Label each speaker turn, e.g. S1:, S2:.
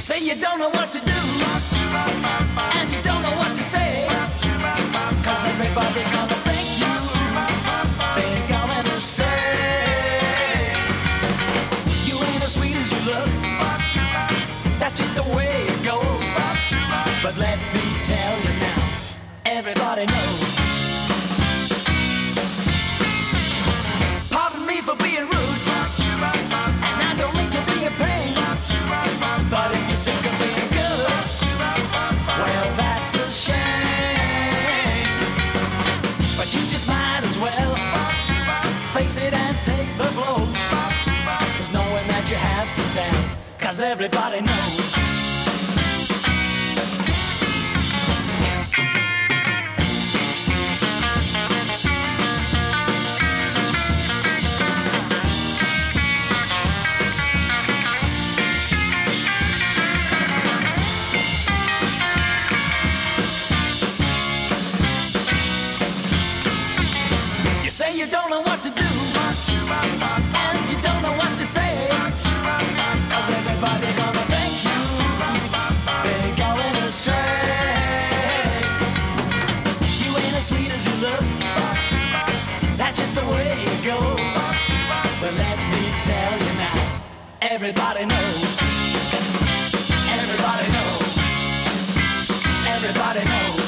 S1: say you don't know what to do, and you don't know what to say, 'cause everybody gonna thank you, been going astray. You ain't as sweet as you look, that's just the way it goes. But let me tell you now, everybody knows. Pardon me for being rude, and I don't mean to be a pain, but if you're sick of being good, well, that's a shame. But you just might as well face it and take the blows. There's no one that you have to tell, 'cause everybody knows. You say you don't know what to do, and you don't know what to say, 'cause everybody gonna thank you, been going astray. You ain't as sweet as you look, that's just the way it goes. But let me tell you now, everybody knows. Everybody knows. Everybody knows.